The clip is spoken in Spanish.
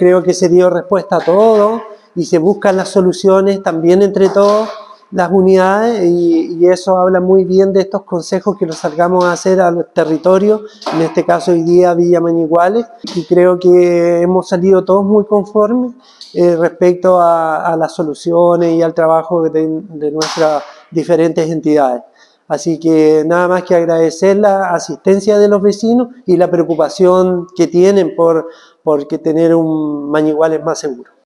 creo que se dio respuesta a todo y se buscan las soluciones también entre todos las unidades y eso habla muy bien de estos consejos que nos salgamos a hacer a los territorios, en este caso hoy día Villa Mañiguales, y creo que hemos salido todos muy conformes respecto a las soluciones y al trabajo de nuestras diferentes entidades. Así que nada más que agradecer la asistencia de los vecinos y la preocupación que tienen por tener un Mañiguales más seguro.